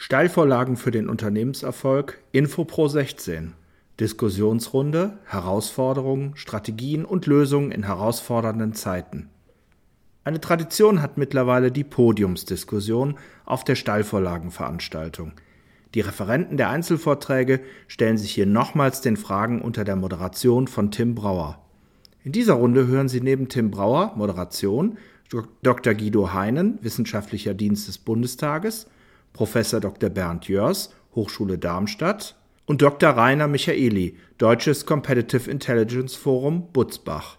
Steilvorlagen für den Unternehmenserfolg, Infopro 16. Diskussionsrunde, Herausforderungen, Strategien und Lösungen in herausfordernden Zeiten. Eine Tradition hat mittlerweile die Podiumsdiskussion auf der Steilvorlagenveranstaltung. Die Referenten der Einzelvorträge stellen sich hier nochmals den Fragen unter der Moderation von Tim Brauer. In dieser Runde hören Sie neben Tim Brauer, Moderation, Dr. Guido Heinen, Wissenschaftlicher Dienst des Bundestages, Professor Dr. Bernd Jörs, Hochschule Darmstadt und Dr. Rainer Michaeli, Deutsches Competitive Intelligence Forum Butzbach.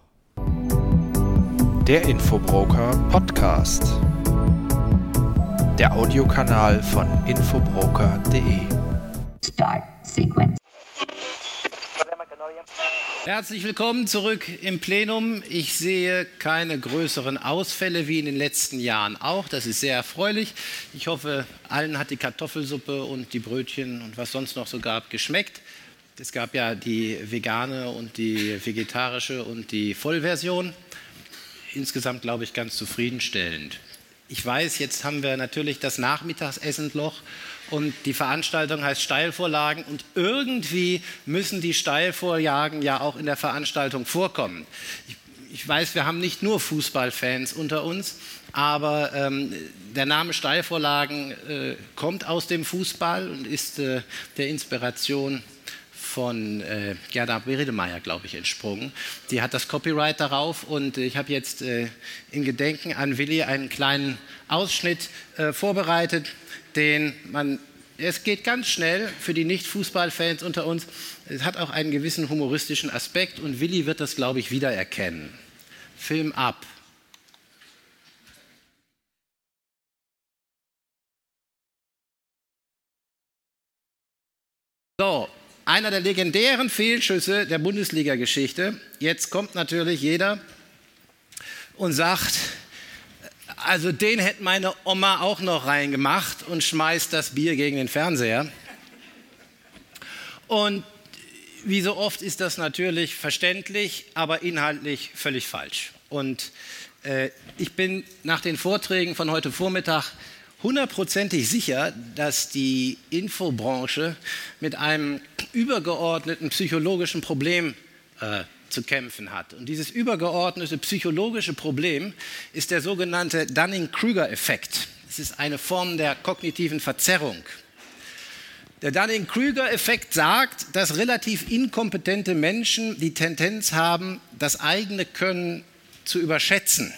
Der Infobroker Podcast. Der Audiokanal von infobroker.de. Start Sequence. Herzlich willkommen zurück im Plenum. Ich sehe keine größeren Ausfälle wie in den letzten Jahren auch. Das ist sehr erfreulich. Ich hoffe, allen hat die Kartoffelsuppe und die Brötchen und was sonst noch so gab geschmeckt. Es gab ja die vegane und die vegetarische und die Vollversion. Insgesamt, glaube ich, ganz zufriedenstellend. Ich weiß, jetzt haben wir natürlich das Nachmittagsessenloch und die Veranstaltung heißt Steilvorlagen und irgendwie müssen die Steilvorlagen ja auch in der Veranstaltung vorkommen. Ich weiß, wir haben nicht nur Fußballfans unter uns, aber der Name Steilvorlagen kommt aus dem Fußball und ist der Inspiration von Gerda Bredemeyer, glaube ich, entsprungen. Die hat das Copyright darauf und ich habe jetzt in Gedenken an Willi einen kleinen Ausschnitt vorbereitet, es geht ganz schnell für die Nicht-Fußballfans unter uns. Es hat auch einen gewissen humoristischen Aspekt und Willi wird das, glaube ich, wiedererkennen. Film ab. So. Einer der legendären Fehlschüsse der Bundesliga-Geschichte. Jetzt kommt natürlich jeder und sagt, also den hätte meine Oma auch noch reingemacht und schmeißt das Bier gegen den Fernseher. Und wie so oft ist das natürlich verständlich, aber inhaltlich völlig falsch. Und ich bin nach den Vorträgen von heute Vormittag hundertprozentig sicher, dass die Infobranche mit einem übergeordneten psychologischen Problem zu kämpfen hat. Und dieses übergeordnete psychologische Problem ist der sogenannte Dunning-Kruger-Effekt. Es ist eine Form der kognitiven Verzerrung. Der Dunning-Kruger-Effekt sagt, dass relativ inkompetente Menschen die Tendenz haben, das eigene Können zu überschätzen.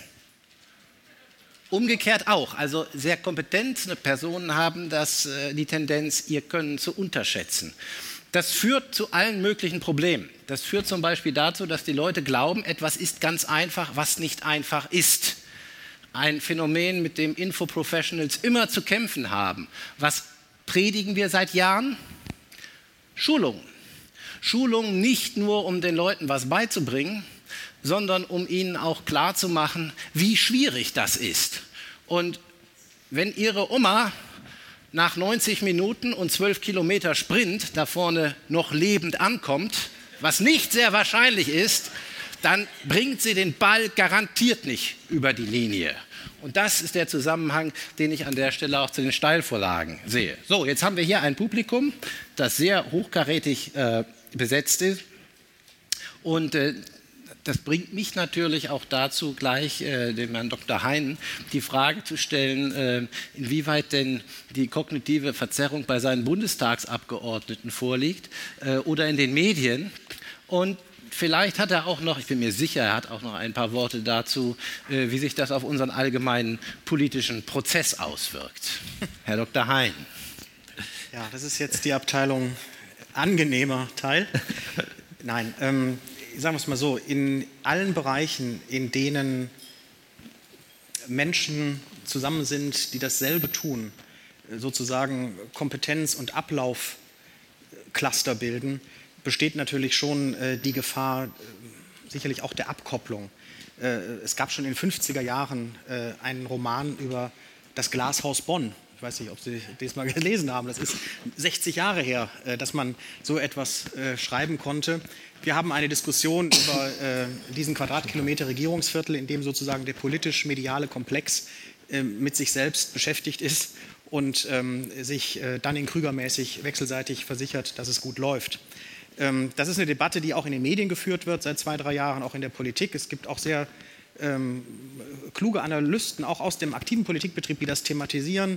Umgekehrt auch, also sehr kompetente Personen haben die Tendenz, ihr Können zu unterschätzen. Das führt zu allen möglichen Problemen. Das führt zum Beispiel dazu, dass die Leute glauben, etwas ist ganz einfach, was nicht einfach ist. Ein Phänomen, mit dem Infoprofessionals immer zu kämpfen haben. Was predigen wir seit Jahren? Schulungen. Schulungen nicht nur, um den Leuten was beizubringen, sondern um ihnen auch klarzumachen, wie schwierig das ist. Und wenn Ihre Oma nach 90 Minuten und 12 Kilometer Sprint da vorne noch lebend ankommt, was nicht sehr wahrscheinlich ist, dann bringt sie den Ball garantiert nicht über die Linie. Und das ist der Zusammenhang, den ich an der Stelle auch zu den Steilvorlagen sehe. So, jetzt haben wir hier ein Publikum, das sehr hochkarätig besetzt ist. Und das bringt mich natürlich auch dazu, gleich dem Herrn Dr. Heinen die Frage zu stellen, inwieweit denn die kognitive Verzerrung bei seinen Bundestagsabgeordneten vorliegt oder in den Medien. Und vielleicht hat er auch noch, ich bin mir sicher, er hat auch noch ein paar Worte dazu, wie sich das auf unseren allgemeinen politischen Prozess auswirkt. Herr Dr. Heinen. Ja, das ist jetzt die Abteilung angenehmer Teil. Nein, sagen wir es mal so, in allen Bereichen, in denen Menschen zusammen sind, die dasselbe tun, sozusagen Kompetenz- und Ablaufcluster bilden, besteht natürlich schon die Gefahr, sicherlich auch der Abkopplung. Es gab schon in den 50er Jahren einen Roman über das Glashaus Bonn. Ich weiß nicht, ob Sie das mal gelesen haben. Das ist 60 Jahre her, dass man so etwas schreiben konnte. Wir haben eine Diskussion über diesen Quadratkilometer Regierungsviertel, in dem sozusagen der politisch-mediale Komplex mit sich selbst beschäftigt ist und sich Dunning-Kruger-mäßig wechselseitig versichert, dass es gut läuft. Das ist eine Debatte, die auch in den Medien geführt wird, seit 2, 3 Jahren, auch in der Politik. Es gibt auch sehr kluge Analysten, auch aus dem aktiven Politikbetrieb, die das thematisieren.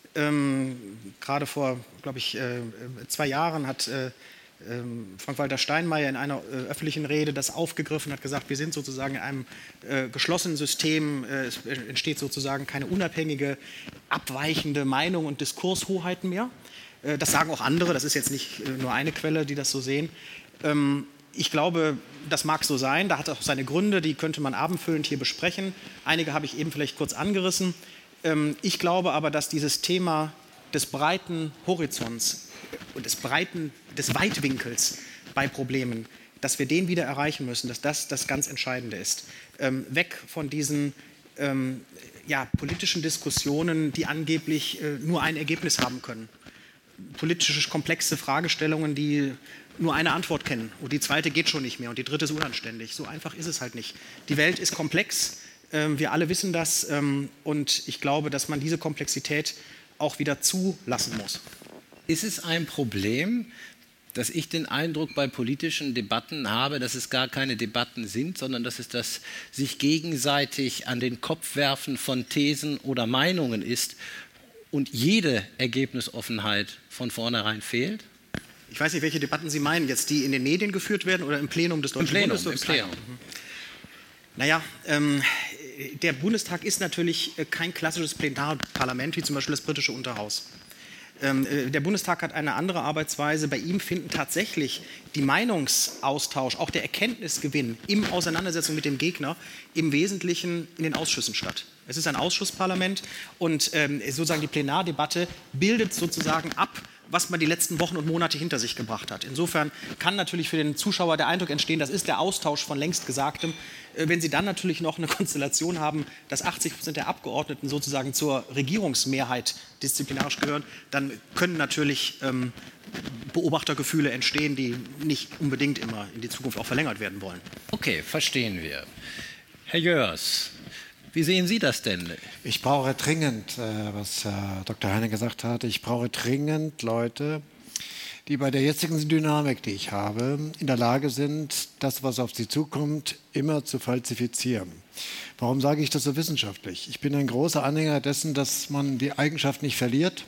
Gerade vor, glaube ich, 2 Jahren hat Frank-Walter Steinmeier in einer öffentlichen Rede das aufgegriffen, hat gesagt, wir sind sozusagen in einem geschlossenen System, es entsteht sozusagen keine unabhängige, abweichende Meinung und Diskurshoheiten mehr. Das sagen auch andere, das ist jetzt nicht nur eine Quelle, die das so sehen. Ich glaube, das mag so sein, da hat es auch seine Gründe, die könnte man abendfüllend hier besprechen. Einige habe ich eben vielleicht kurz angerissen. Ich glaube aber, dass dieses Thema des breiten Horizonts und des Weitwinkels bei Problemen, dass wir den wieder erreichen müssen, dass das das ganz Entscheidende ist. Weg von diesen politischen Diskussionen, die angeblich nur ein Ergebnis haben können. Politische komplexe Fragestellungen, die nur eine Antwort kennen und die zweite geht schon nicht mehr und die dritte ist unanständig. So einfach ist es halt nicht. Die Welt ist komplex, wir alle wissen das und ich glaube, dass man diese Komplexität auch wieder zulassen muss. Ist es ein Problem, dass ich den Eindruck bei politischen Debatten habe, dass es gar keine Debatten sind, sondern dass es das sich gegenseitig an den Kopf werfen von Thesen oder Meinungen ist und jede Ergebnisoffenheit von vornherein fehlt? Ich weiß nicht, welche Debatten Sie meinen, jetzt die in den Medien geführt werden oder im Plenum des Deutschen Bundestags? Im Plenum. Naja, der Bundestag ist natürlich kein klassisches Plenarparlament, wie zum Beispiel das britische Unterhaus. Der Bundestag hat eine andere Arbeitsweise. Bei ihm finden tatsächlich die Meinungsaustausch, auch der Erkenntnisgewinn in Auseinandersetzung mit dem Gegner im Wesentlichen in den Ausschüssen statt. Es ist ein Ausschussparlament und sozusagen die Plenardebatte bildet sozusagen ab, was man die letzten Wochen und Monate hinter sich gebracht hat. Insofern kann natürlich für den Zuschauer der Eindruck entstehen, das ist der Austausch von längst Gesagtem. Wenn Sie dann natürlich noch eine Konstellation haben, dass 80% der Abgeordneten sozusagen zur Regierungsmehrheit disziplinarisch gehören, dann können natürlich Beobachtergefühle entstehen, die nicht unbedingt immer in die Zukunft auch verlängert werden wollen. Okay, verstehen wir. Herr Jörs, wie sehen Sie das denn? Ich brauche dringend, was Dr. Heine gesagt hat, ich brauche dringend Leute, die bei der jetzigen Dynamik, die ich habe, in der Lage sind, das, was auf sie zukommt, immer zu falsifizieren. Warum sage ich das so wissenschaftlich? Ich bin ein großer Anhänger dessen, dass man die Eigenschaft nicht verliert,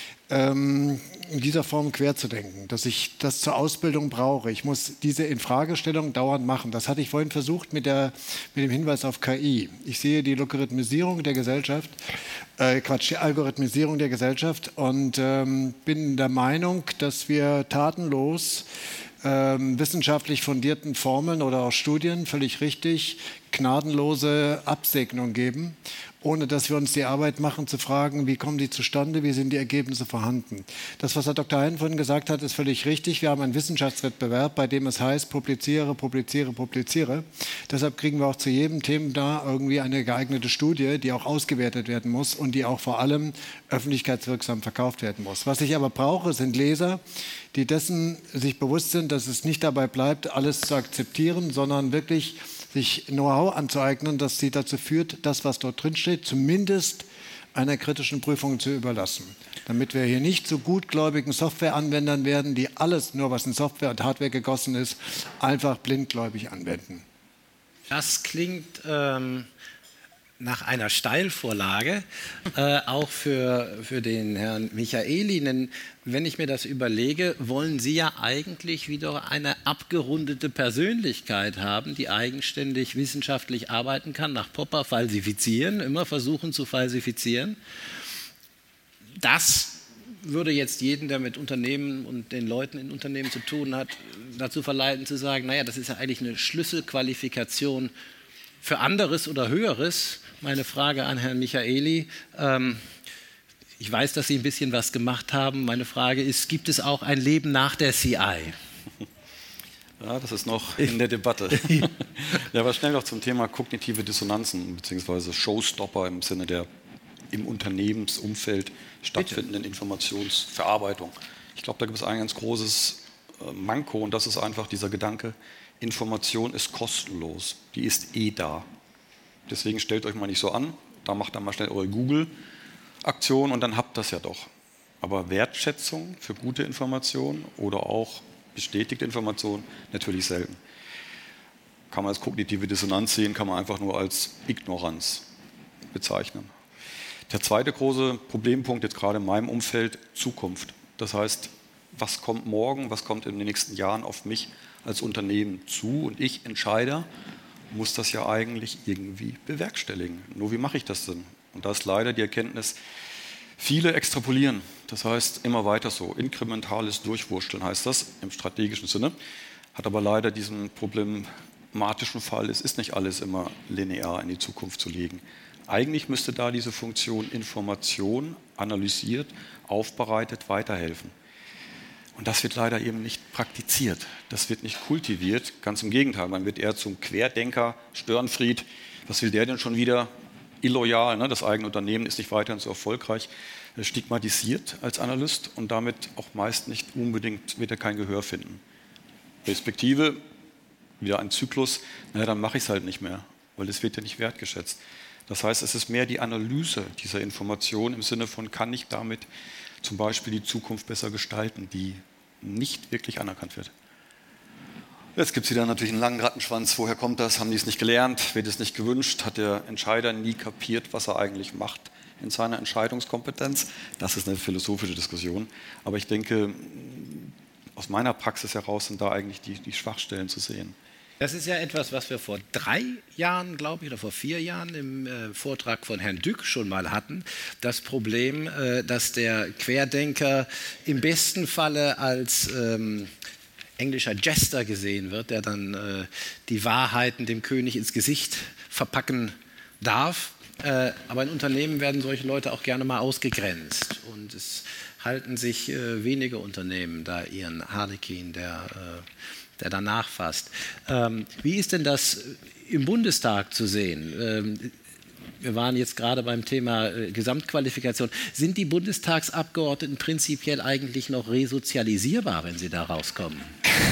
in dieser Form querzudenken, dass ich das zur Ausbildung brauche. Ich muss diese Infragestellung dauernd machen. Das hatte ich vorhin versucht mit dem Hinweis auf KI. Ich sehe die Logarithmisierung der Gesellschaft, die Algorithmisierung der Gesellschaft und bin der Meinung, dass wir tatenlos wissenschaftlich fundierten Formeln oder auch Studien, völlig richtig, gnadenlose Absegnung geben, ohne dass wir uns die Arbeit machen, zu fragen, wie kommen die zustande, wie sind die Ergebnisse vorhanden. Das, was Herr Dr. Hein vorhin gesagt hat, ist völlig richtig. Wir haben einen Wissenschaftswettbewerb, bei dem es heißt, publiziere, publiziere, publiziere. Deshalb kriegen wir auch zu jedem Thema da irgendwie eine geeignete Studie, die auch ausgewertet werden muss und die auch vor allem öffentlichkeitswirksam verkauft werden muss. Was ich aber brauche, sind Leser, die dessen sich bewusst sind, dass es nicht dabei bleibt, alles zu akzeptieren, sondern wirklich sich Know-how anzueignen, das sie dazu führt, das, was dort drin steht, zumindest einer kritischen Prüfung zu überlassen. Damit wir hier nicht zu gutgläubigen Softwareanwendern werden, die alles, nur was in Software und Hardware gegossen ist, einfach blindgläubig anwenden. Das klingt nach einer Steilvorlage, auch für den Herrn Michaeli. Denn wenn ich mir das überlege, wollen Sie ja eigentlich wieder eine abgerundete Persönlichkeit haben, die eigenständig wissenschaftlich arbeiten kann, nach Popper falsifizieren, immer versuchen zu falsifizieren. Das würde jetzt jeden, der mit Unternehmen und den Leuten in Unternehmen zu tun hat, dazu verleiten zu sagen, naja, das ist ja eigentlich eine Schlüsselqualifikation für anderes oder Höheres. Meine Frage an Herrn Michaeli, ich weiß, dass Sie ein bisschen was gemacht haben. Meine Frage ist, gibt es auch ein Leben nach der CI? Ja, das ist noch in der Debatte. Ja, aber schnell noch zum Thema kognitive Dissonanzen bzw. Showstopper im Sinne der im Unternehmensumfeld stattfindenden Informationsverarbeitung. Ich glaube, da gibt es ein ganz großes Manko und das ist einfach dieser Gedanke, Information ist kostenlos, die ist eh da. Deswegen stellt euch mal nicht so an, da macht dann mal schnell eure Google Aktion und dann habt das ja doch. Aber Wertschätzung für gute Informationen oder auch bestätigte Informationen natürlich selten. Kann man als kognitive Dissonanz sehen, kann man einfach nur als Ignoranz bezeichnen. Der zweite große Problempunkt jetzt gerade in meinem Umfeld, Zukunft. Das heißt, was kommt morgen, was kommt in den nächsten Jahren auf mich als Unternehmen zu? Und ich, Entscheider, muss das ja eigentlich irgendwie bewerkstelligen. Nur wie mache ich das denn? Und da ist leider die Erkenntnis, viele extrapolieren. Das heißt, immer weiter so. Inkrementales Durchwursteln heißt das im strategischen Sinne. Hat aber leider diesen problematischen Fall, es ist nicht alles immer linear in die Zukunft zu legen. Eigentlich müsste da diese Funktion Information analysiert, aufbereitet, weiterhelfen. Und das wird leider eben nicht praktiziert. Das wird nicht kultiviert. Ganz im Gegenteil, man wird eher zum Querdenker, Störenfried. Was will der denn schon wieder? Illoyal, ne? Das eigene Unternehmen ist nicht weiterhin so erfolgreich. Stigmatisiert als Analyst und damit auch meist nicht unbedingt, wird er kein Gehör finden. Respektive, wieder ein Zyklus, naja, dann mache ich es halt nicht mehr, weil es wird ja nicht wertgeschätzt. Das heißt, es ist mehr die Analyse dieser Information im Sinne von, kann ich damit zum Beispiel die Zukunft besser gestalten, die nicht wirklich anerkannt wird. Jetzt gibt es wieder natürlich einen langen Rattenschwanz. Woher kommt das? Haben die es nicht gelernt? Wird es nicht gewünscht? Hat der Entscheider nie kapiert, was er eigentlich macht in seiner Entscheidungskompetenz? Das ist eine philosophische Diskussion. Aber ich denke, aus meiner Praxis heraus sind da eigentlich die Schwachstellen zu sehen. Das ist ja etwas, was wir vor 3 Jahren, glaube ich, oder vor 4 Jahren im Vortrag von Herrn Dück schon mal hatten. Das Problem, dass der Querdenker im besten Falle als englischer Jester gesehen wird, der dann die Wahrheiten dem König ins Gesicht verpacken darf. Aber in Unternehmen werden solche Leute auch gerne mal ausgegrenzt. Und es halten sich wenige Unternehmen da ihren Harlekin, der danach fasst. Wie ist denn das im Bundestag zu sehen? Wir waren jetzt gerade beim Thema Gesamtqualifikation. Sind die Bundestagsabgeordneten prinzipiell eigentlich noch resozialisierbar, wenn sie da rauskommen?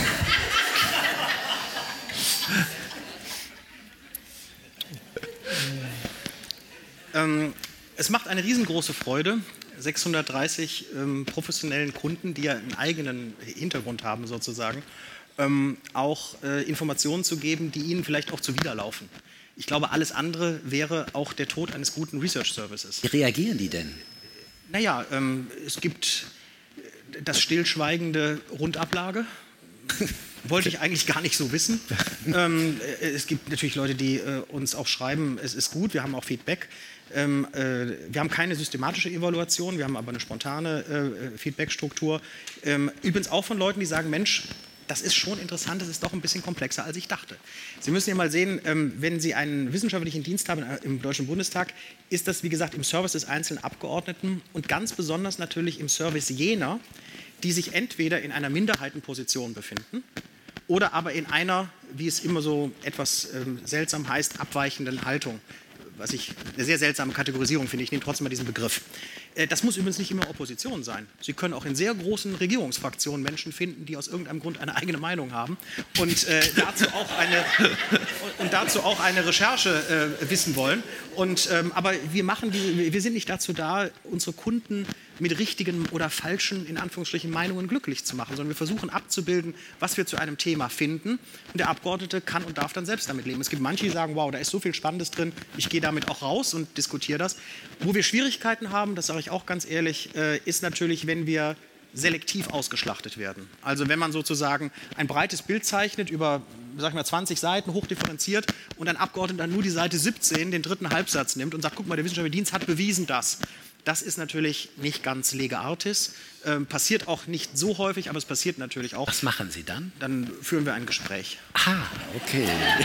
Es macht eine riesengroße Freude, 630 professionellen Kunden, die ja einen eigenen Hintergrund haben sozusagen, auch Informationen zu geben, die ihnen vielleicht auch zuwiderlaufen. Ich glaube, alles andere wäre auch der Tod eines guten Research Services. Wie reagieren die denn? Naja, es gibt das stillschweigende Rundablage. Wollte ich eigentlich gar nicht so wissen. Es gibt natürlich Leute, die uns auch schreiben, es ist gut, wir haben auch Feedback. Wir haben keine systematische Evaluation, wir haben aber eine spontane Feedbackstruktur. Übrigens auch von Leuten, die sagen, Mensch, das ist schon interessant, das ist doch ein bisschen komplexer, als ich dachte. Sie müssen ja mal sehen, wenn Sie einen wissenschaftlichen Dienst haben im Deutschen Bundestag, ist das, wie gesagt, im Service des einzelnen Abgeordneten und ganz besonders natürlich im Service jener, die sich entweder in einer Minderheitenposition befinden oder aber in einer, wie es immer so etwas seltsam heißt, abweichenden Haltung. Was ich eine sehr seltsame Kategorisierung finde, ich nehme trotzdem mal diesen Begriff. Das muss übrigens nicht immer Opposition sein. Sie können auch in sehr großen Regierungsfraktionen Menschen finden, die aus irgendeinem Grund eine eigene Meinung haben und dazu auch eine Recherche wissen wollen. Aber wir sind nicht dazu da, unsere Kunden mit richtigen oder falschen, in Anführungsstrichen, Meinungen glücklich zu machen, sondern wir versuchen abzubilden, was wir zu einem Thema finden. Und der Abgeordnete kann und darf dann selbst damit leben. Es gibt manche, die sagen, wow, da ist so viel Spannendes drin, ich gehe damit auch raus und diskutiere das. Wo wir Schwierigkeiten haben, das sage ich auch ganz ehrlich, ist natürlich, wenn wir selektiv ausgeschlachtet werden. Also wenn man sozusagen ein breites Bild zeichnet über, sag ich mal, 20 Seiten, hochdifferenziert und ein Abgeordneter dann nur die Seite 17, den dritten Halbsatz nimmt und sagt, guck mal, der wissenschaftliche Dienst hat bewiesen das. Das ist natürlich nicht ganz lege artis, passiert auch nicht so häufig, aber es passiert natürlich auch. Was machen Sie dann? Dann führen wir ein Gespräch. Ah, okay.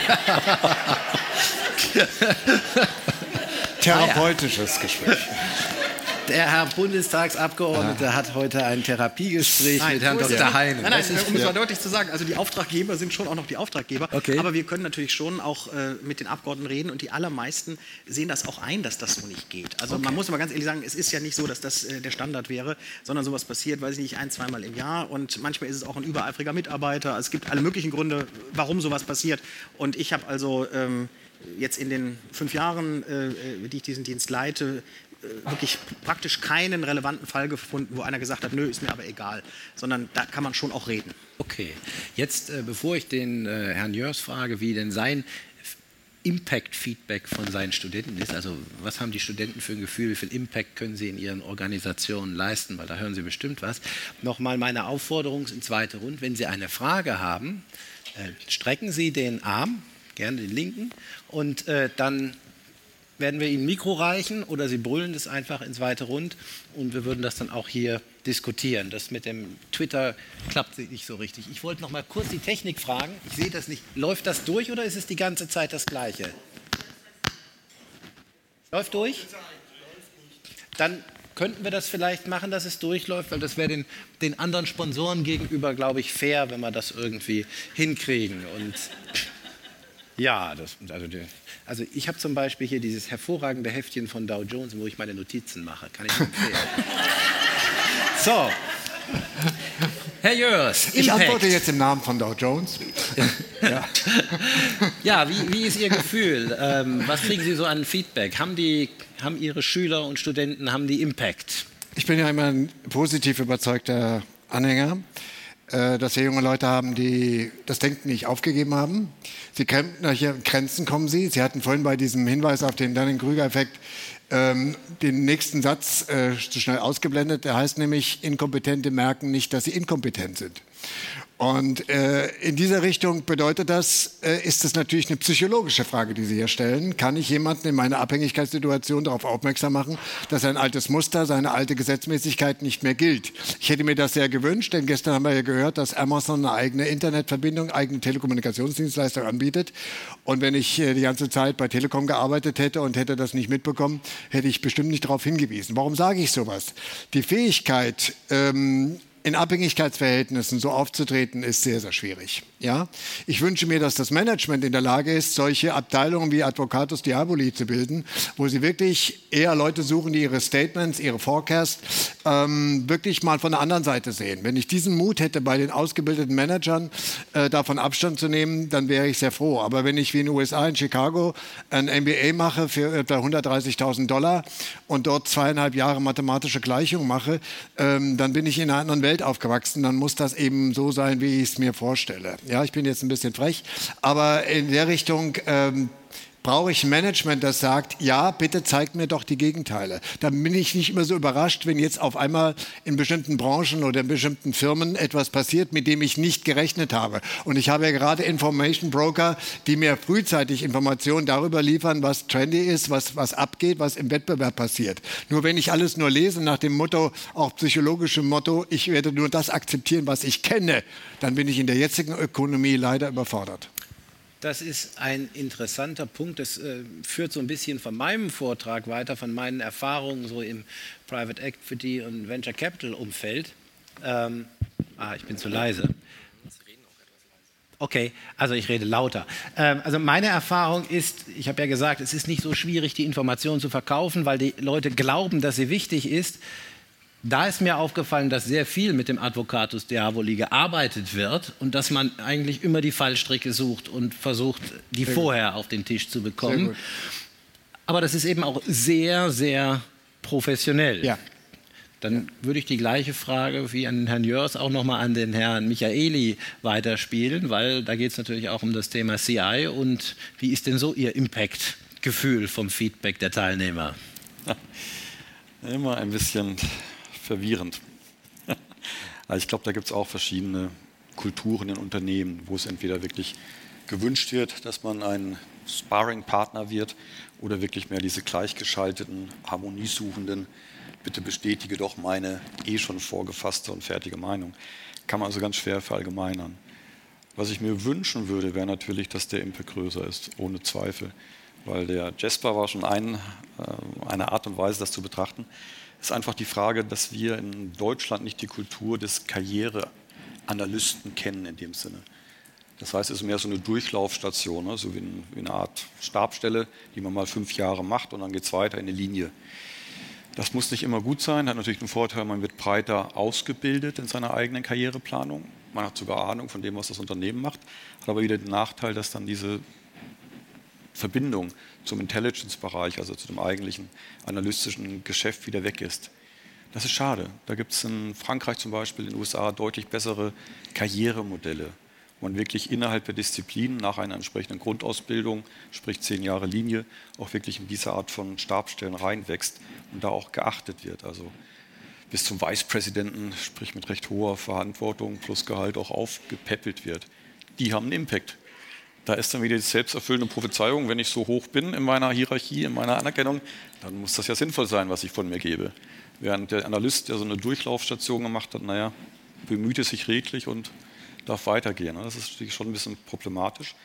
Therapeutisches Gespräch. Der Herr Bundestagsabgeordnete hat heute ein Therapiegespräch mit Herrn Dr. Heine. Nein, um es mal deutlich zu sagen, also die Auftraggeber sind schon auch noch die Auftraggeber, okay. Aber wir können natürlich schon auch mit den Abgeordneten reden und die allermeisten sehen das auch ein, dass das so nicht geht. Also man muss aber ganz ehrlich sagen, es ist ja nicht so, dass das der Standard wäre, sondern sowas passiert, weiß ich nicht, 1-, 2-mal im Jahr und manchmal ist es auch ein übereifriger Mitarbeiter. Es gibt alle möglichen Gründe, warum sowas passiert und ich habe also jetzt in den 5 Jahren, die ich diesen Dienst leite, wirklich praktisch keinen relevanten Fall gefunden, wo einer gesagt hat, nö, ist mir aber egal, sondern da kann man schon auch reden. Okay, jetzt bevor ich den Herrn Jörs frage, wie denn sein Impact-Feedback von seinen Studenten ist, also was haben die Studenten für ein Gefühl, wie viel Impact können sie in ihren Organisationen leisten, weil da hören sie bestimmt was. Nochmal meine Aufforderung in zweite Runde, wenn Sie eine Frage haben, strecken Sie den Arm, gerne den linken, und dann werden wir Ihnen ein Mikro reichen oder Sie brüllen das einfach ins weite Rund und wir würden das dann auch hier diskutieren. Das mit dem Twitter klappt nicht so richtig. Ich wollte noch mal kurz die Technik fragen. Ich sehe das nicht. Läuft das durch oder ist es die ganze Zeit das Gleiche? Läuft durch? Dann könnten wir das vielleicht machen, dass es durchläuft, weil das wäre den anderen Sponsoren gegenüber, glaube ich, fair, wenn wir das irgendwie hinkriegen. Und ja, also ich habe zum Beispiel hier dieses hervorragende Heftchen von Dow Jones, wo ich meine Notizen mache. Kann ich empfehlen. So, Herr Jörs, ich antworte jetzt im Namen von Dow Jones. Ja, ja wie ist Ihr Gefühl? Was kriegen Sie so an Feedback? Haben Ihre Schüler und Studenten, haben die Impact? Ich bin ja immer ein positiv überzeugter Anhänger, dass wir junge Leute haben, die das Denken nicht aufgegeben haben. Sie kämpfen nach ihren Grenzen, kommen sie. Sie hatten vorhin bei diesem Hinweis auf den Dunning-Kruger-Effekt den nächsten Satz zu schnell ausgeblendet. Der heißt nämlich, Inkompetente merken nicht, dass sie inkompetent sind. Und in dieser Richtung bedeutet das, ist es natürlich eine psychologische Frage, die Sie hier stellen. Kann ich jemanden in meiner Abhängigkeitssituation darauf aufmerksam machen, dass ein altes Muster, seine alte Gesetzmäßigkeit nicht mehr gilt? Ich hätte mir das sehr gewünscht, denn gestern haben wir ja gehört, dass Amazon eine eigene Internetverbindung, eigene Telekommunikationsdienstleistung anbietet. Und wenn ich die ganze Zeit bei Telekom gearbeitet hätte und hätte das nicht mitbekommen, hätte ich bestimmt nicht darauf hingewiesen. Warum sage ich sowas? Die Fähigkeit, in Abhängigkeitsverhältnissen so aufzutreten, ist sehr, sehr schwierig. Ja? Ich wünsche mir, dass das Management in der Lage ist, solche Abteilungen wie Advocatus Diaboli zu bilden, wo sie wirklich eher Leute suchen, die ihre Statements, ihre Forecasts wirklich mal von der anderen Seite sehen. Wenn ich diesen Mut hätte, bei den ausgebildeten Managern davon Abstand zu nehmen, dann wäre ich sehr froh. Aber wenn ich wie in den USA, in Chicago, ein MBA mache für etwa $130.000 und dort 2,5 Jahre mathematische Gleichungen mache, dann bin ich in einer anderen Welt aufgewachsen, dann muss das eben so sein, wie ich es mir vorstelle. Ja, ich bin jetzt ein bisschen frech, aber in der Richtung brauche ich ein Management, das sagt, ja, bitte zeigt mir doch die Gegenteile. Dann bin ich nicht immer so überrascht, wenn jetzt auf einmal in bestimmten Branchen oder in bestimmten Firmen etwas passiert, mit dem ich nicht gerechnet habe. Und ich habe ja gerade Information Broker, die mir frühzeitig Informationen darüber liefern, was trendy ist, was abgeht, was im Wettbewerb passiert. Nur wenn ich alles nur lese nach dem Motto, auch psychologischem Motto, ich werde nur das akzeptieren, was ich kenne, dann bin ich in der jetzigen Ökonomie leider überfordert. Das ist ein interessanter Punkt. Das führt so ein bisschen von meinem Vortrag weiter, von meinen Erfahrungen so im Private Equity und Venture Capital Umfeld. Ich bin zu leise. Okay, also ich rede lauter. Also meine Erfahrung ist, ich habe ja gesagt, es ist nicht so schwierig, die Information zu verkaufen, weil die Leute glauben, dass sie wichtig ist. Da ist mir aufgefallen, dass sehr viel mit dem Advocatus Diaboli gearbeitet wird und dass man eigentlich immer die Fallstricke sucht und versucht, die vorher auf den Tisch zu bekommen. Aber das ist eben auch sehr, sehr professionell. Ja. Dann würde ich die gleiche Frage wie an Herrn Jörs auch nochmal an den Herrn Michaeli weiterspielen, weil da geht es natürlich auch um das Thema CI und wie ist denn so Ihr Impact-Gefühl vom Feedback der Teilnehmer? Immer ein bisschen verwirrend. Also ich glaube, da gibt es auch verschiedene Kulturen in Unternehmen, wo es entweder wirklich gewünscht wird, dass man ein Sparring-Partner wird oder wirklich mehr diese gleichgeschalteten, harmoniesuchenden, bitte bestätige doch meine schon vorgefasste und fertige Meinung. Kann man also ganz schwer verallgemeinern. Was ich mir wünschen würde, wäre natürlich, dass der Impact größer ist, ohne Zweifel. Weil der Jasper war schon eine Art und Weise, das zu betrachten. Es ist einfach die Frage, dass wir in Deutschland nicht die Kultur des Karriereanalysten kennen in dem Sinne. Das heißt, es ist mehr so eine Durchlaufstation, ne? So wie eine Art Stabsstelle, die man mal 5 Jahre macht und dann geht es weiter in eine Linie. Das muss nicht immer gut sein, hat natürlich den Vorteil, man wird breiter ausgebildet in seiner eigenen Karriereplanung. Man hat sogar Ahnung von dem, was das Unternehmen macht, hat aber wieder den Nachteil, dass dann diese Verbindung zum Intelligence-Bereich, also zu dem eigentlichen analytischen Geschäft wieder weg ist. Das ist schade. Da gibt es in Frankreich zum Beispiel, in den USA deutlich bessere Karrieremodelle, wo man wirklich innerhalb der Disziplinen nach einer entsprechenden Grundausbildung, sprich 10 Jahre Linie, auch wirklich in diese Art von Stabsstellen reinwächst und da auch geachtet wird. Also bis zum Vicepräsidenten, sprich mit recht hoher Verantwortung plus Gehalt auch aufgepäppelt wird. Die haben einen Impact. Da ist dann wieder die selbsterfüllende Prophezeiung, wenn ich so hoch bin in meiner Hierarchie, in meiner Anerkennung, dann muss das ja sinnvoll sein, was ich von mir gebe. Während der Analyst, der so eine Durchlaufstation gemacht hat, bemüht es sich redlich und darf weitergehen. Das ist natürlich schon ein bisschen problematisch.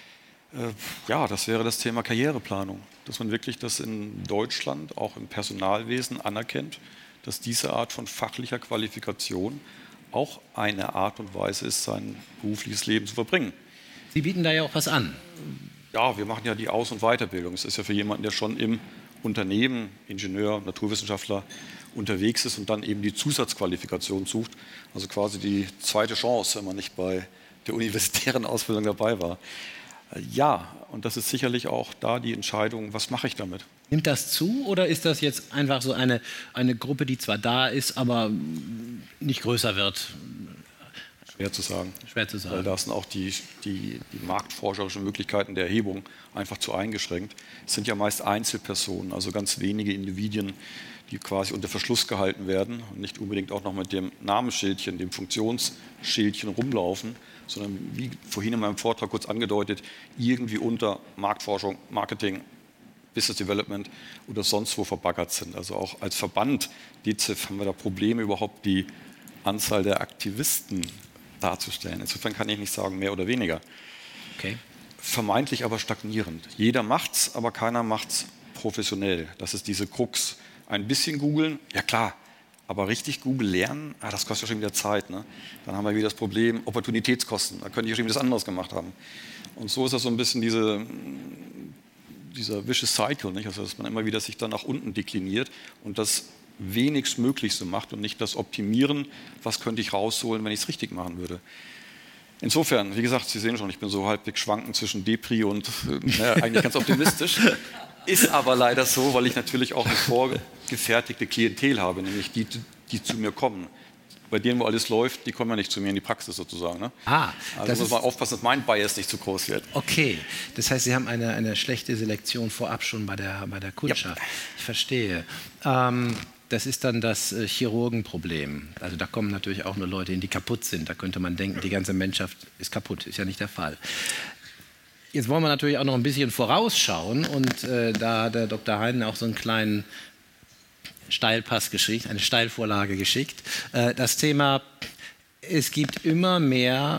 Ja, das wäre das Thema Karriereplanung, dass man wirklich das in Deutschland, auch im Personalwesen anerkennt, dass diese Art von fachlicher Qualifikation auch eine Art und Weise ist, sein berufliches Leben zu verbringen. Sie bieten da ja auch was an. Ja, wir machen ja die Aus- und Weiterbildung. Es ist ja für jemanden, der schon im Unternehmen, Ingenieur, Naturwissenschaftler, unterwegs ist und dann eben die Zusatzqualifikation sucht, also quasi die zweite Chance, wenn man nicht bei der universitären Ausbildung dabei war. Ja, und das ist sicherlich auch da die Entscheidung, was mache ich damit? Nimmt das zu oder ist das jetzt einfach so eine Gruppe, die zwar da ist, aber nicht größer wird? Schwer zu sagen. Schwer zu sagen. Weil da sind auch die marktforscherischen Möglichkeiten der Erhebung einfach zu eingeschränkt. Es sind ja meist Einzelpersonen, also ganz wenige Individuen, die quasi unter Verschluss gehalten werden und nicht unbedingt auch noch mit dem Namensschildchen, dem Funktionsschildchen rumlaufen, sondern wie vorhin in meinem Vortrag kurz angedeutet, irgendwie unter Marktforschung, Marketing, Business Development oder sonst wo verbaggert sind. Also auch als Verband DZIF haben wir da Probleme, überhaupt die Anzahl der Aktivisten darzustellen. Insofern kann ich nicht sagen, mehr oder weniger. Okay. Vermeintlich aber stagnierend. Jeder macht's, aber keiner macht's professionell. Das ist diese Krux. Ein bisschen googeln, ja klar, aber richtig Google lernen, das kostet ja schon wieder Zeit. Ne? Dann haben wir wieder das Problem Opportunitätskosten. Da könnte ich schon wieder was anderes gemacht haben. Und so ist das so ein bisschen dieser vicious cycle, nicht? Also dass man immer wieder sich dann nach unten dekliniert und das wenigstmöglichste macht und nicht das Optimieren, was könnte ich rausholen, wenn ich es richtig machen würde. Insofern, wie gesagt, Sie sehen schon, ich bin so halbwegs schwankend zwischen Depri und eigentlich ganz optimistisch. Ist aber leider so, weil ich natürlich auch eine vorgefertigte Klientel habe, nämlich die zu mir kommen. Bei denen, wo alles läuft, die kommen ja nicht zu mir in die Praxis sozusagen. Ne? Also muss man aufpassen, dass mein Bias nicht zu groß wird. Okay, das heißt, Sie haben eine schlechte Selektion vorab schon bei der Kundschaft. Ja. Ich verstehe. Das ist dann das Chirurgenproblem. Also da kommen natürlich auch nur Leute hin, die kaputt sind. Da könnte man denken, die ganze Menschheit ist kaputt. Ist ja nicht der Fall. Jetzt wollen wir natürlich auch noch ein bisschen vorausschauen und da hat der Dr. Heinen auch so einen kleinen Steilpass geschickt, eine Steilvorlage geschickt. Das Thema, es gibt immer mehr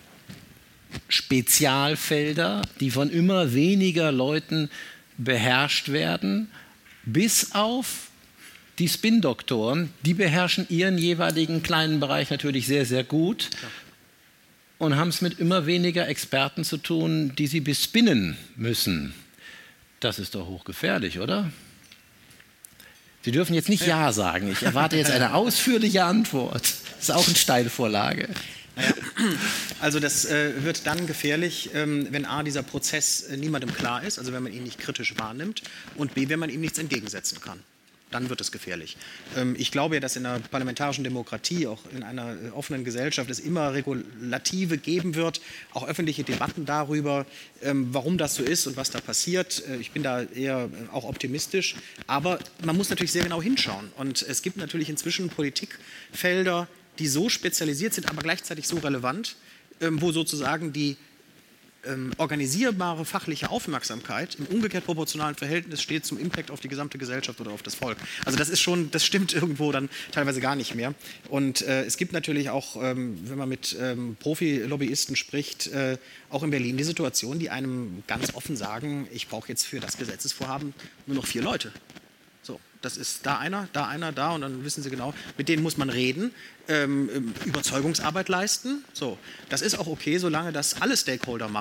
Spezialfelder, die von immer weniger Leuten beherrscht werden, bis auf die Spin-Doktoren. Die beherrschen ihren jeweiligen kleinen Bereich natürlich sehr, sehr gut. Ja. Und haben es mit immer weniger Experten zu tun, die sie bespinnen müssen. Das ist doch hochgefährlich, oder? Sie dürfen jetzt nicht Ja sagen. Ich erwarte jetzt eine ausführliche Antwort. Das ist auch eine Steilvorlage. Naja, also das wird dann gefährlich, wenn A, dieser Prozess niemandem klar ist, also wenn man ihn nicht kritisch wahrnimmt, und B, wenn man ihm nichts entgegensetzen kann. Dann wird es gefährlich. Ich glaube ja, dass in einer parlamentarischen Demokratie, auch in einer offenen Gesellschaft, es immer Regulative geben wird, auch öffentliche Debatten darüber, warum das so ist und was da passiert. Ich bin da eher auch optimistisch. Aber man muss natürlich sehr genau hinschauen. Und es gibt natürlich inzwischen Politikfelder, die so spezialisiert sind, aber gleichzeitig so relevant, wo sozusagen die organisierbare fachliche Aufmerksamkeit im umgekehrt proportionalen Verhältnis steht zum Impact auf die gesamte Gesellschaft oder auf das Volk. Also das ist schon, das stimmt irgendwo dann teilweise gar nicht mehr. Und es gibt natürlich auch, wenn man mit Profi-Lobbyisten spricht, auch in Berlin die Situation, die einem ganz offen sagen, ich brauche jetzt für das Gesetzesvorhaben nur noch 4 Leute. So, das ist da einer, da und dann wissen Sie genau, mit denen muss man reden, Überzeugungsarbeit leisten. So, das ist auch okay, solange das alle Stakeholder machen.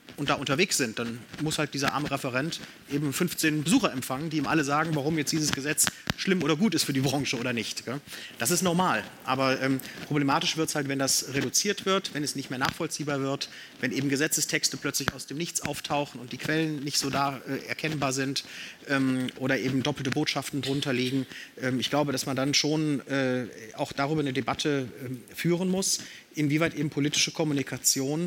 und da unterwegs sind, dann muss halt dieser arme Referent eben 15 Besucher empfangen, die ihm alle sagen, warum jetzt dieses Gesetz schlimm oder gut ist für die Branche oder nicht. Gell? Das ist normal, aber problematisch wird es halt, wenn das reduziert wird, wenn es nicht mehr nachvollziehbar wird, wenn eben Gesetzestexte plötzlich aus dem Nichts auftauchen und die Quellen nicht so da erkennbar sind oder eben doppelte Botschaften drunter liegen. Ich glaube, dass man dann schon auch darüber eine Debatte führen muss, inwieweit eben politische Kommunikation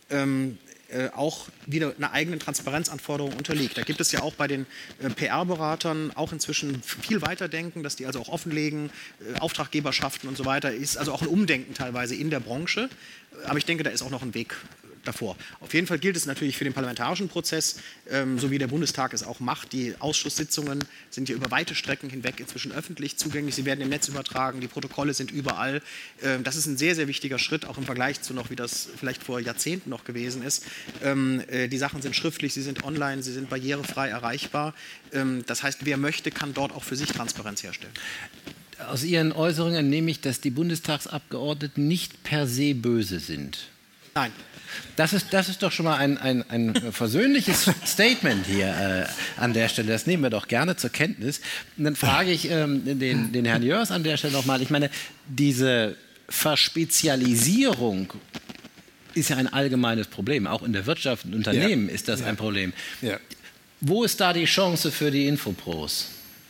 auch wieder einer eigenen Transparenzanforderung unterliegt. Da gibt es ja auch bei den PR-Beratern auch inzwischen viel weiterdenken, dass die also auch offenlegen, Auftraggeberschaften und so weiter, ist also auch ein Umdenken teilweise in der Branche. Aber ich denke, da ist auch noch ein Weg davor. Auf jeden Fall gilt es natürlich für den parlamentarischen Prozess, so wie der Bundestag es auch macht. Die Ausschusssitzungen sind ja über weite Strecken hinweg inzwischen öffentlich zugänglich. Sie werden im Netz übertragen, die Protokolle sind überall. Das ist ein sehr, sehr wichtiger Schritt, auch im Vergleich zu noch, wie das vielleicht vor Jahrzehnten noch gewesen ist. Die Sachen sind schriftlich, sie sind online, sie sind barrierefrei erreichbar. Das heißt, wer möchte, kann dort auch für sich Transparenz herstellen. Aus Ihren Äußerungen nehme ich, dass die Bundestagsabgeordneten nicht per se böse sind. Nein. Das ist doch schon mal ein versöhnliches Statement hier an der Stelle. Das nehmen wir doch gerne zur Kenntnis. Und dann frage ich den Herrn Jörs an der Stelle nochmal. Ich meine, diese Verspezialisierung ist ja ein allgemeines Problem. Auch in der Wirtschaft und Unternehmen ist das ein Problem. Ja. Wo ist da die Chance für die Infopros?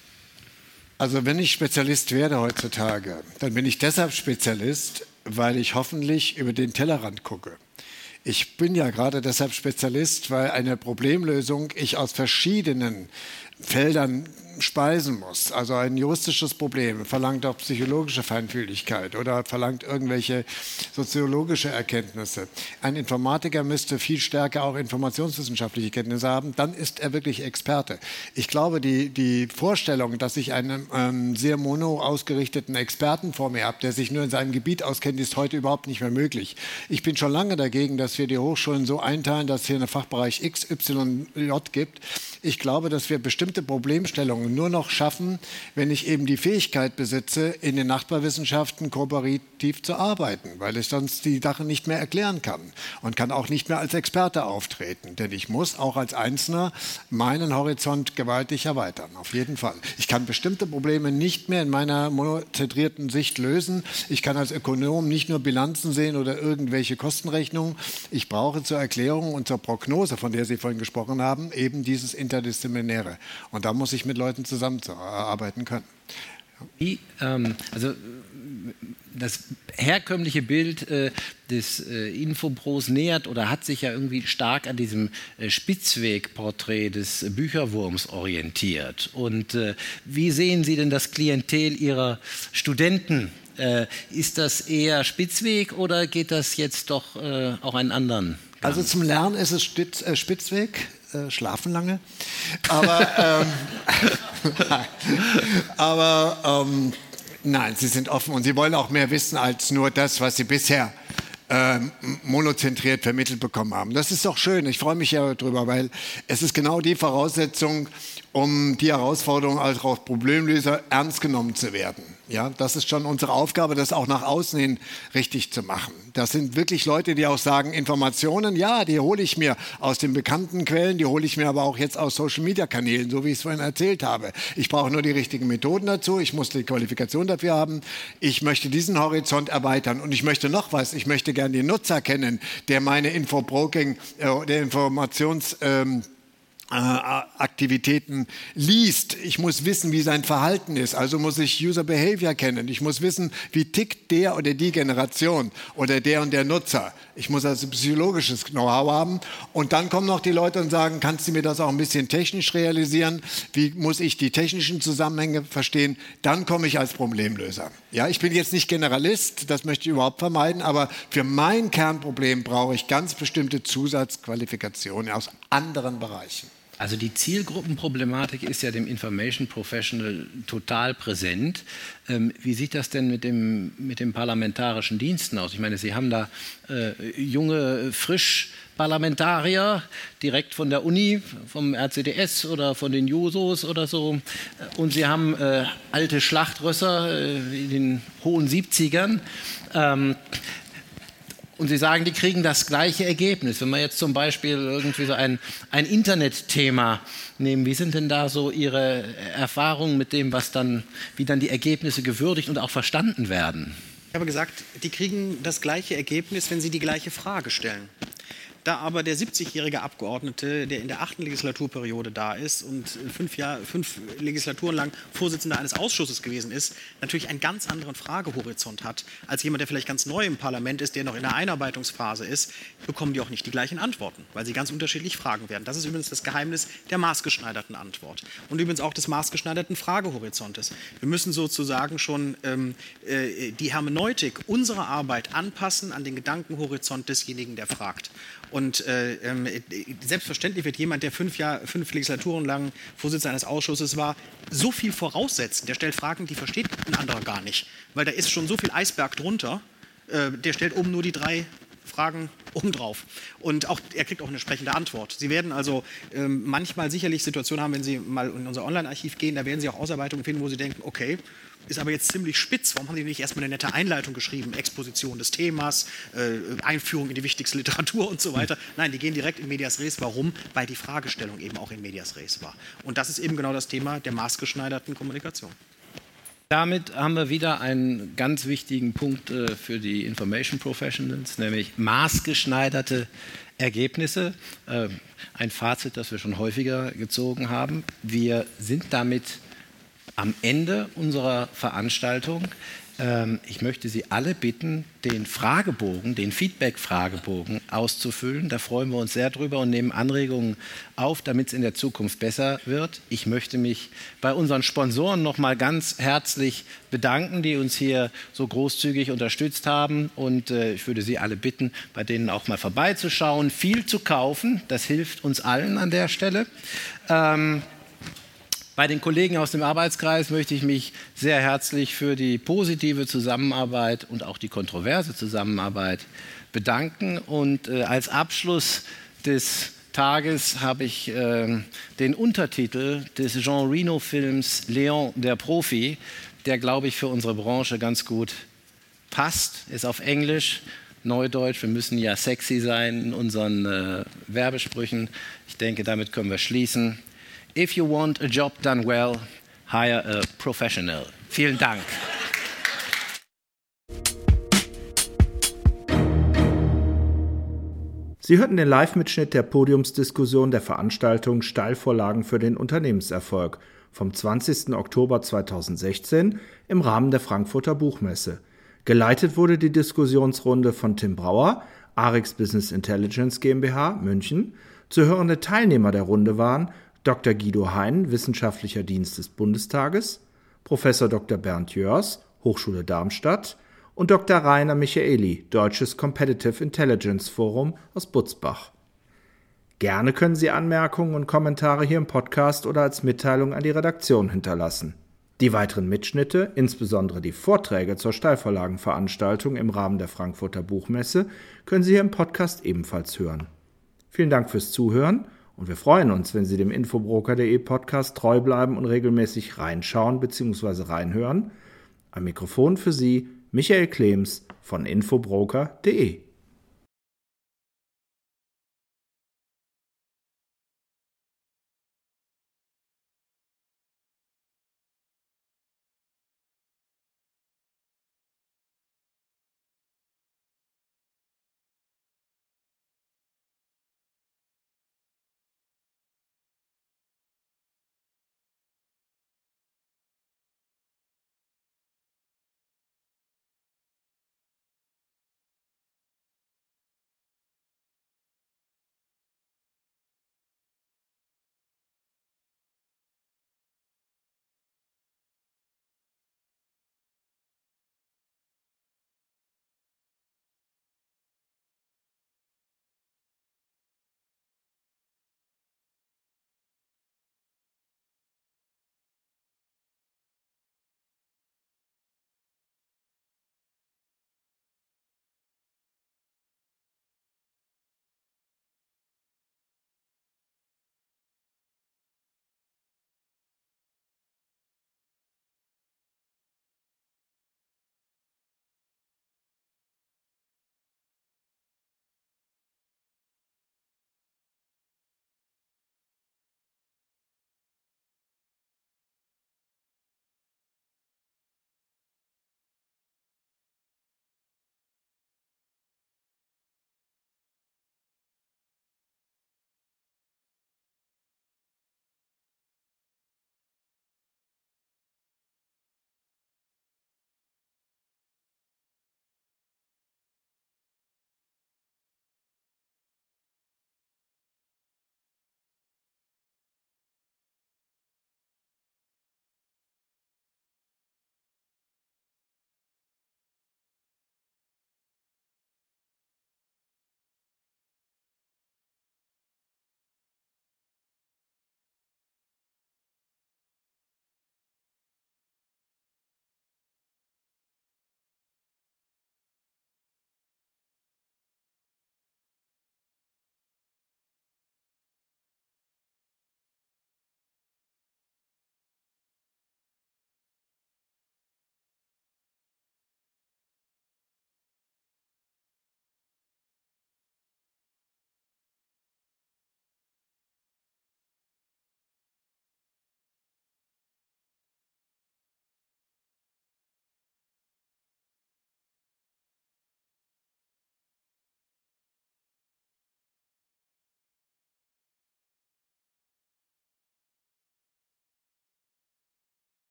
Also wenn ich Spezialist werde heutzutage, dann bin ich deshalb Spezialist, weil ich hoffentlich über den Tellerrand gucke. Ich bin ja gerade deshalb Spezialist, weil eine Problemlösung ich aus verschiedenen Feldern speisen muss. Also ein juristisches Problem verlangt auch psychologische Feinfühligkeit oder verlangt irgendwelche soziologische Erkenntnisse. Ein Informatiker müsste viel stärker auch informationswissenschaftliche Kenntnisse haben, dann ist er wirklich Experte. Ich glaube, die Vorstellung, dass ich einen sehr mono ausgerichteten Experten vor mir habe, der sich nur in seinem Gebiet auskennt, ist heute überhaupt nicht mehr möglich. Ich bin schon lange dagegen, dass wir die Hochschulen so einteilen, dass es hier einen Fachbereich X, Y, J gibt. Ich glaube, dass wir bestimmte Problemstellungen nur noch schaffen, wenn ich eben die Fähigkeit besitze, in den Nachbarwissenschaften kooperativ zu arbeiten, weil ich sonst die Sachen nicht mehr erklären kann und kann auch nicht mehr als Experte auftreten. Denn ich muss auch als Einzelner meinen Horizont gewaltig erweitern, auf jeden Fall. Ich kann bestimmte Probleme nicht mehr in meiner monozentrierten Sicht lösen. Ich kann als Ökonom nicht nur Bilanzen sehen oder irgendwelche Kostenrechnungen. Ich brauche zur Erklärung und zur Prognose, von der Sie vorhin gesprochen haben, eben dieses Interdisziplinäre. Und da muss ich mit Leuten zusammenarbeiten können. Also das herkömmliche Bild des Infopros nähert oder hat sich ja irgendwie stark an diesem Spitzweg-Porträt des Bücherwurms orientiert. Und wie sehen Sie denn das Klientel Ihrer Studenten? Ist das eher Spitzweg oder geht das jetzt doch auch einen anderen Gang? Also zum Lernen ist es Spitzweg. Schlafen lange. Aber, nein, sie sind offen und sie wollen auch mehr wissen als nur das, was sie bisher monozentriert vermittelt bekommen haben. Das ist doch schön. Ich freue mich ja darüber, weil es ist genau die Voraussetzung, um die Herausforderung als auch Problemlöser ernst genommen zu werden. Ja, das ist schon unsere Aufgabe, das auch nach außen hin richtig zu machen. Das sind wirklich Leute, die auch sagen, Informationen, ja, die hole ich mir aus den bekannten Quellen, die hole ich mir aber auch jetzt aus Social-Media-Kanälen, so wie ich es vorhin erzählt habe. Ich brauche nur die richtigen Methoden dazu, ich muss die Qualifikation dafür haben, ich möchte diesen Horizont erweitern und ich möchte noch was, ich möchte gerne den Nutzer kennen, der meine Infobroking, der Aktivitäten liest. Ich muss wissen, wie sein Verhalten ist. Also muss ich User Behavior kennen. Ich muss wissen, wie tickt der oder die Generation oder der und der Nutzer. Ich muss also psychologisches Know-how haben. Und dann kommen noch die Leute und sagen, kannst du mir das auch ein bisschen technisch realisieren? Wie muss ich die technischen Zusammenhänge verstehen? Dann komme ich als Problemlöser. Ja, ich bin jetzt nicht Generalist, das möchte ich überhaupt vermeiden, aber für mein Kernproblem brauche ich ganz bestimmte Zusatzqualifikationen aus anderen Bereichen. Also die Zielgruppenproblematik ist ja dem Information Professional total präsent. Wie sieht das denn mit dem parlamentarischen Diensten aus? Ich meine, Sie haben da junge, frisch Parlamentarier direkt von der Uni, vom RCDS oder von den Jusos oder so. Und Sie haben alte Schlachtrösser in den hohen 70ern. Und Sie sagen, die kriegen das gleiche Ergebnis. Wenn wir jetzt zum Beispiel irgendwie so ein Internetthema nehmen, wie sind denn da so Ihre Erfahrungen mit dem, wie dann die Ergebnisse gewürdigt und auch verstanden werden? Ich habe gesagt, die kriegen das gleiche Ergebnis, wenn sie die gleiche Frage stellen. Da aber der 70-jährige Abgeordnete, der in der 8. Legislaturperiode da ist und 5 Legislaturen lang Vorsitzender eines Ausschusses gewesen ist, natürlich einen ganz anderen Fragehorizont hat, als jemand, der vielleicht ganz neu im Parlament ist, der noch in der Einarbeitungsphase ist, bekommen die auch nicht die gleichen Antworten, weil sie ganz unterschiedlich fragen werden. Das ist übrigens das Geheimnis der maßgeschneiderten Antwort und übrigens auch des maßgeschneiderten Fragehorizontes. Wir müssen sozusagen schon die Hermeneutik unserer Arbeit anpassen an den Gedankenhorizont desjenigen, der fragt. Und selbstverständlich wird jemand, der 5 Legislaturen lang Vorsitzender eines Ausschusses war, so viel voraussetzen. Der stellt Fragen, die versteht ein anderer gar nicht. Weil da ist schon so viel Eisberg drunter. Der stellt oben nur die 3 Fragen obendrauf. Und auch, er kriegt auch eine entsprechende Antwort. Sie werden also manchmal sicherlich Situationen haben, wenn Sie mal in unser Online-Archiv gehen, da werden Sie auch Ausarbeitungen finden, wo Sie denken, okay, ist aber jetzt ziemlich spitz. Warum haben Sie nicht erstmal eine nette Einleitung geschrieben? Exposition des Themas, Einführung in die wichtigste Literatur und so weiter. Nein, die gehen direkt in medias res. Warum? Weil die Fragestellung eben auch in medias res war. Und das ist eben genau das Thema der maßgeschneiderten Kommunikation. Damit haben wir wieder einen ganz wichtigen Punkt für die Information Professionals, nämlich maßgeschneiderte Ergebnisse. Ein Fazit, das wir schon häufiger gezogen haben. Wir sind damit am Ende unserer Veranstaltung. Ich möchte Sie alle bitten, den Fragebogen, den Feedback-Fragebogen auszufüllen. Da freuen wir uns sehr drüber und nehmen Anregungen auf, damit es in der Zukunft besser wird. Ich möchte mich bei unseren Sponsoren noch mal ganz herzlich bedanken, die uns hier so großzügig unterstützt haben. Und ich würde Sie alle bitten, bei denen auch mal vorbeizuschauen, viel zu kaufen. Das hilft uns allen an der Stelle. Bei den Kollegen aus dem Arbeitskreis möchte ich mich sehr herzlich für die positive Zusammenarbeit und auch die kontroverse Zusammenarbeit bedanken. Und als Abschluss des Tages habe ich den Untertitel des Jean Reno-Films Leon, der Profi, der, glaube ich, für unsere Branche ganz gut passt, ist auf Englisch. Neudeutsch, wir müssen ja sexy sein in unseren Werbesprüchen. Ich denke, damit können wir schließen. If you want a job done well, hire a professional. Vielen Dank. Sie hörten den Live-Mitschnitt der Podiumsdiskussion der Veranstaltung Steilvorlagen für den Unternehmenserfolg vom 20. Oktober 2016 im Rahmen der Frankfurter Buchmesse. Geleitet wurde die Diskussionsrunde von Tim Brauer, Arix Business Intelligence GmbH, München. Zu hörende Teilnehmer der Runde waren Dr. Guido Hein, Wissenschaftlicher Dienst des Bundestages, Professor Dr. Bernd Jörs, Hochschule Darmstadt und Dr. Rainer Michaeli, Deutsches Competitive Intelligence Forum aus Butzbach. Gerne können Sie Anmerkungen und Kommentare hier im Podcast oder als Mitteilung an die Redaktion hinterlassen. Die weiteren Mitschnitte, insbesondere die Vorträge zur Steilvorlagenveranstaltung im Rahmen der Frankfurter Buchmesse, können Sie hier im Podcast ebenfalls hören. Vielen Dank fürs Zuhören. Und wir freuen uns, wenn Sie dem Infobroker.de Podcast treu bleiben und regelmäßig reinschauen bzw. reinhören. Am Mikrofon für Sie Michael Klems von Infobroker.de.